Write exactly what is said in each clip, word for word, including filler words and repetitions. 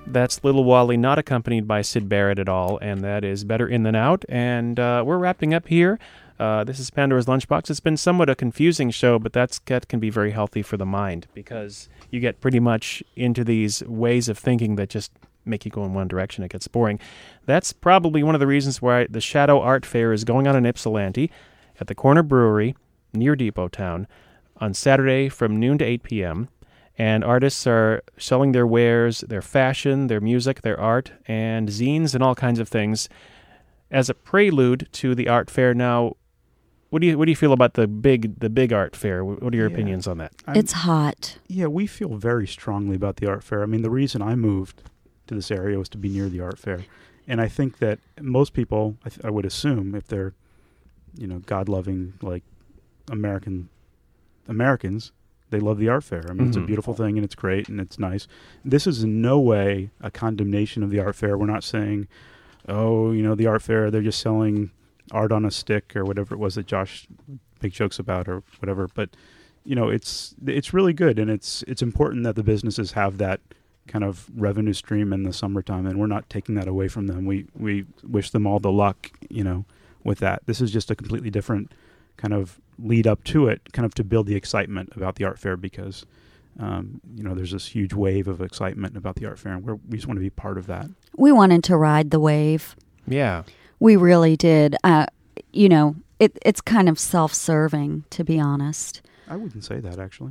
That's Little Wally, not accompanied by Syd Barrett at all, and that is Better In Than Out. And uh, we're wrapping up here. Uh, this is Pandora's Lunchbox. It's been somewhat a confusing show, but that's, that can be very healthy for the mind because you get pretty much into these ways of thinking that just make you go in one direction. It gets boring. That's probably one of the reasons why the Shadow Art Fair is going on in Ypsilanti at the Corner Brewery near Depot Town on Saturday from noon to eight p.m., and artists are selling their wares, their fashion, their music, their art, and zines and all kinds of things as a prelude to the art fair. Now, what do you what do you feel about the big the big art fair? What are your yeah. opinions on that? I'm, it's hot. Yeah, we feel very strongly about the art fair. I mean, the reason I moved to this area was to be near the art fair, and I think that most people, I, th- I would assume, if they're, you know, God-loving like American Americans. They love the art fair. I mean, mm-hmm. it's a beautiful thing, and it's great, and it's nice. This is in no way a condemnation of the art fair. We're not saying, oh, you know, the art fair, they're just selling art on a stick or whatever it was that Josh make jokes about or whatever. But, you know, it's it's really good, and it's it's important that the businesses have that kind of revenue stream in the summertime, and we're not taking that away from them. We, we wish them all the luck, you know, with that. This is just a completely different kind of lead up to it, kind of to build the excitement about the art fair because, um, you know, there's this huge wave of excitement about the art fair, and we're, we just want to be part of that. We wanted to ride the wave. Yeah. We really did. Uh, you know, it, it's kind of self-serving, to be honest. I wouldn't say that, actually.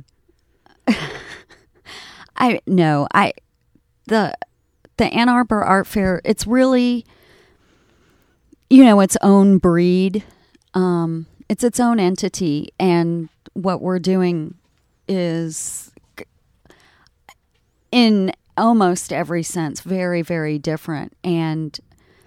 I no, I the the Ann Arbor Art Fair, it's really, you know, its own breed. Um It's its own entity, and what we're doing is, in almost every sense, very, very different. And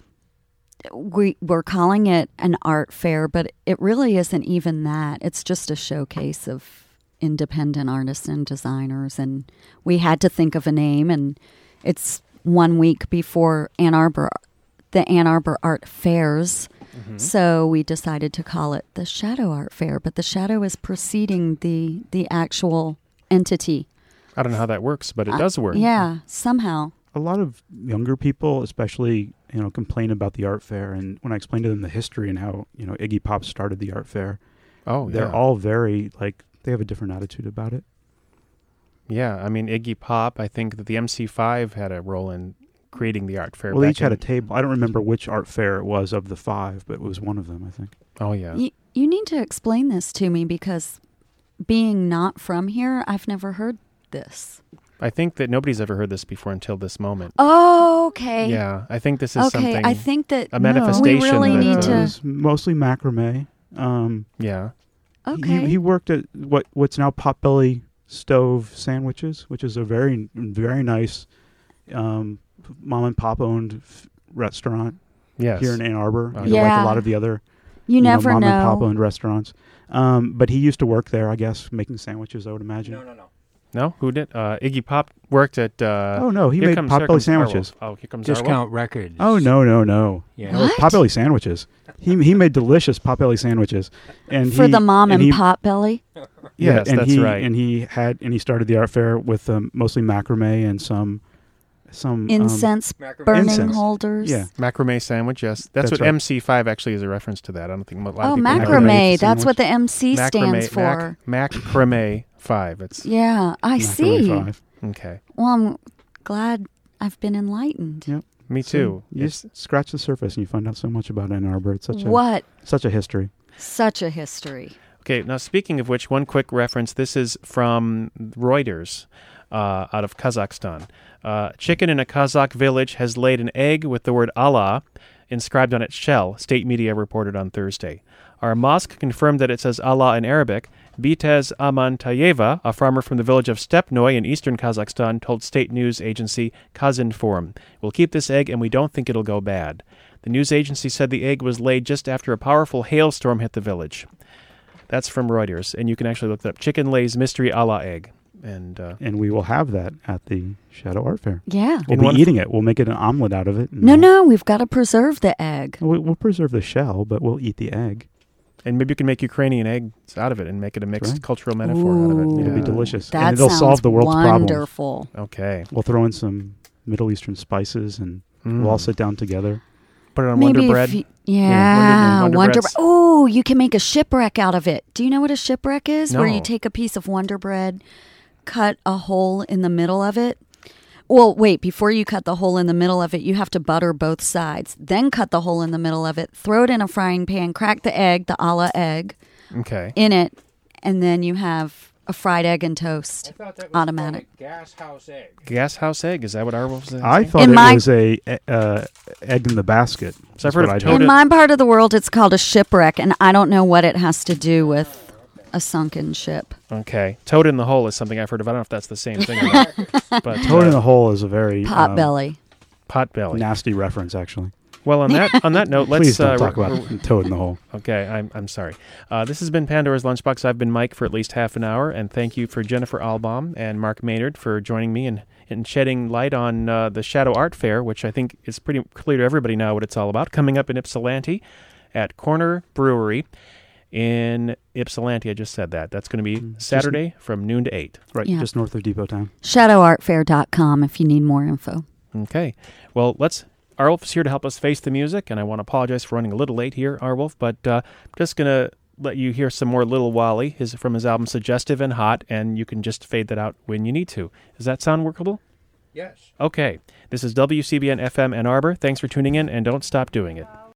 we, we're calling it an art fair, but it really isn't even that. It's just a showcase of independent artists and designers, and we had to think of a name, and it's one week before Ann Arbor, the Ann Arbor Art Fairs. Mm-hmm. So we decided to call it the Shadow Art Fair, but the shadow is preceding the the actual entity. I don't know how that works, but it uh, does work. Yeah, somehow. A lot of younger people, especially, you know, complain about the art fair, and when I explain to them the history and how, you know, Iggy Pop started the art fair, oh, yeah. they're all very, like, they have a different attitude about it. Yeah, I mean, Iggy Pop, I think that the M C five had a role in creating the art fair. Well, they each had a table. I don't remember which art fair it was of the five, but it was one of them, I think. Oh, yeah. You, you need to explain this to me because being not from here, I've never heard this. I think that nobody's ever heard this before until this moment. Oh, okay. Yeah, I think this is okay, something. I think that a manifestation. No, we really that, need uh, to. It was mostly macrame. Um, yeah. Okay. He, he worked at what what's now Potbelly Stove Sandwiches, which is a very very nice um, mom and pop owned f- restaurant yes. here in Ann Arbor. Oh, you know, yeah. like a lot of the other you, you never know, mom know. and pop owned restaurants. Um, but he used to work there, I guess, making sandwiches. I would imagine. No, no, no. No, who did? Uh, Iggy Pop worked at. Uh, oh no, he here made comes, here Potbelly comes sandwiches. Arlo. Oh, here comes Discount Arlo. Records. Oh no, no, no. Yeah. No, Potbelly sandwiches. He he made delicious Potbelly sandwiches, and for he, the mom and, and he, pop belly. Yeah, yes, and that's he, right. And he had and he started the art fair with um, mostly macrame and some some incense um, burning incense. holders. Yeah, macrame sandwich. Yes, that's, That's what right. M C five actually is a reference to that. I don't think a lot Oh, of people know macrame. that. That's what the M C Macrame, stands for. Mac, macrame five. It's Yeah, I macrame see. five. okay. Well, I'm glad I've been enlightened. Yep. Me So too. you It's- just scratch the surface and you find out so much about Ann Arbor. It's such a What? such a history. Such a history. Okay, now speaking of which, one quick reference. This is from Reuters uh, out of Kazakhstan. Uh, chicken in a Kazakh village has laid an egg with the word Allah inscribed on its shell, state media reported on Thursday. Our mosque confirmed that it says Allah in Arabic. Bitez Amantayeva, a farmer from the village of Stepnoy in eastern Kazakhstan, told state news agency Kazinform, "We'll keep this egg and we don't think it'll go bad." The news agency said the egg was laid just after a powerful hailstorm hit the village. That's from Reuters, and you can actually look it up. Chicken lays mystery Allah egg. And uh, And we will have that at the Shadow Art Fair. Yeah. We'll In be one- eating it. We'll make it an omelet out of it. and- No, no, we've got to preserve the egg. We- We'll preserve the shell, but we'll eat the egg. and maybe you can make Ukrainian eggs out of it and make it a mixed right. cultural metaphor out of it. Ooh. It'll be Yeah. delicious. That and it'll sounds solve the world's problems. wonderful. Okay. We'll throw in some Middle Eastern spices, and Mm. we'll all sit down together. Put it on Maybe Wonder if Bread. you- Yeah, yeah, Wonder- Wonder. Wonder Breads. Oh, you can make a shipwreck out of it. Do you know what a shipwreck is? Where No. you take a piece of Wonder Bread, cut a hole in the middle of it. Well, wait, before you cut the hole in the middle of it, you have to butter both sides. Then cut the hole in the middle of it, throw it in a frying pan, crack the egg, the a la egg, Okay. in it, and then you have a fried egg and toast. Automatic. Gas house egg. Gas house egg. Is that what our wolf says? I thought In it my- was a uh, egg in the basket. So I've That's heard what of I'd toad- heard. In my part of the world, it's called a shipwreck, and I don't know what it has to do with a sunken ship. Okay. Toad in the hole is something I've heard of. I don't know if that's the same thing or not. But Toad uh, in the hole is a very Pot um, belly. pot belly. nasty reference, actually. Well, on that on that note, let's Please don't uh, talk re- about re- Toad in the hole. Okay, I'm I'm sorry. Uh, this has been Pandora's Lunchbox. I've been Mike for at least half an hour, and thank you for Jennifer Albaum and Mark Maynard for joining me and, and shedding light on uh, the Shadow Art Fair, which I think is pretty clear to everybody now what it's all about. Coming up in Ypsilanti at Corner Brewery in Ypsilanti. I just said that. That's going to be Mm, just- Saturday from noon to eight. Right, Yeah. just north of Depot Town. shadow art fair dot com if you need more info. Okay. Well, let's. Arwolf's here to help us face the music, and I want to apologize for running a little late here, Arwolf, but uh, I'm just going to let you hear some more Little Wally his, from his album Suggestive and Hot, and you can just fade that out when you need to. Does that sound workable? Yes. Okay. This is W C B N F M Ann Arbor. Thanks for tuning in, and don't stop doing it.